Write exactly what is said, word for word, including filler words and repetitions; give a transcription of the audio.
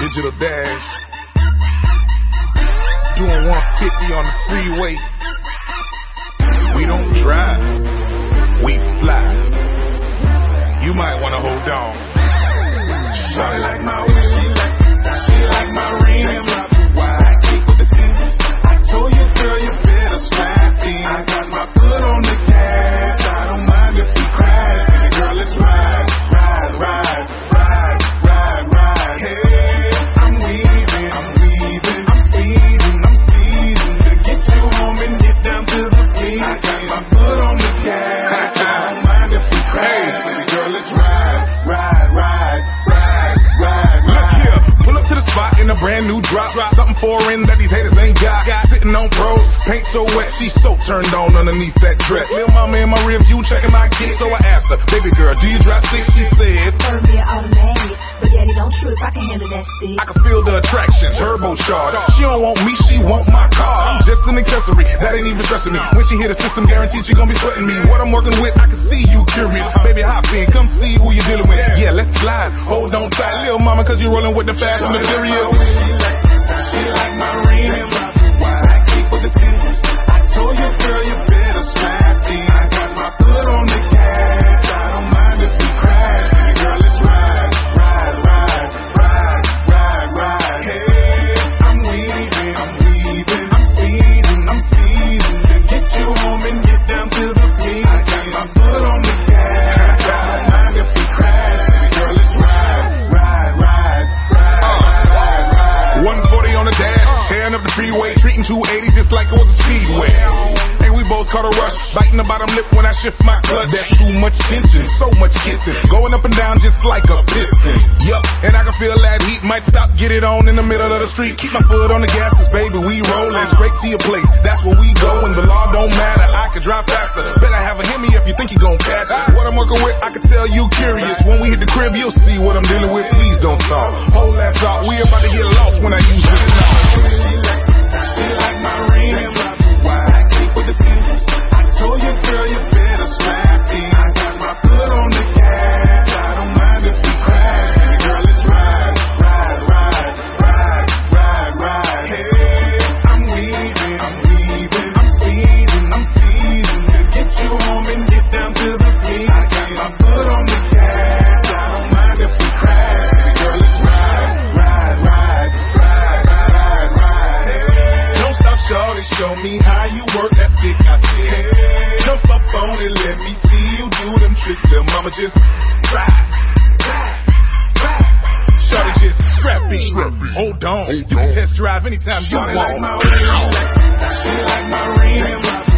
Digital Dash, doing one fifty on the freeway. We don't drive, we fly. You might wanna hold on. Shawty like my way, she like, she like my ring. Why I keep with the tennis? I told you, girl, you better strap in. I got my foot on the gas. I don't mind if we crash. Baby girl, let's ride, ride, ride, ride, ride, ride. Hey, I'm weaving, I'm weaving, I'm speeding, I'm speeding to get you home and get down to the beach. I got my foot on the gas. I don't mind if we crash. Baby girl, let's ride, ride, ride, ride, ride. Look here, pull up to the spot in a brand new drop. Something foreign that these haters ain't got. Sitting on pros, paint so wet, she so turned on underneath that dress. Lil' mama in my rear view checking my kid, so I asked her, baby girl, do you drive stick? She said, Turn me automatic, but daddy don't trip, I can handle that stick. I can feel the attraction, turbocharged. She don't want me, she want my car. I'm just an accessory, that ain't even stressing me. When she hit the system, guaranteed she gon' be sweating me. What I'm working with, I can see you curious. Baby, hop in, come see who you dealing with. Yeah, let's slide, hold on tight, lil' mama, cause you rolling with the fast and the material. She like my ring. Why I keep with the tennis? I told you, girl, you better strap in. I got my foot on the gas. I don't mind if we crash. Baby girl, let's ride, ride, ride, ride, ride, ride. Hey, I'm weaving, I'm weaving, I'm speeding, I'm speeding to get you home and get down to the beach. I got my foot on the gas. I don't mind if we crash. Baby girl, let's ride, ride, ride, ride, ride, ride. one forty on the dash, tearing up the freeway, treating two eighty just like it was a speedway. And we both caught a rush, biting the bottom lip when I shift my clutch. That's too much tension, so much kissing, going up and down just like a piston. Yup, and I can feel that heat might stop, get it on in the middle of the street. Keep my foot on the gas, cause baby, we rollin' straight to your place. That's where we goin', the law don't matter, I could drive faster. Better have a Hemi if you think you gon' catch it. What I'm working with, I can tell you curious. When we hit the crib, you'll see what I'm dealing with. Please don't talk, hold that thought, we about to get lost when I use it. She like my ring. Why I keep with the tennis? I told you, girl, you better strap in. I got my foot on the gas. I don't mind if we crash. Baby girl, let's ride, ride, ride, ride, ride, ride. Hey, I'm weaving, I'm weaving, I'm speeding, I'm speeding to get you home and get down to the beach. I got my foot on the gas. I don't mind if we crash. Baby girl, let's ride, ride, ride, ride, ride, ride. Hey, don't stop, shorty, show me how you work that stick. I said, hey, jump up on it, let me see you do them tricks. Little mama, just ride, ride, ride. Shorty, just scrap it, hold on. You can test drive anytime you want. She like my ring, she like my ring.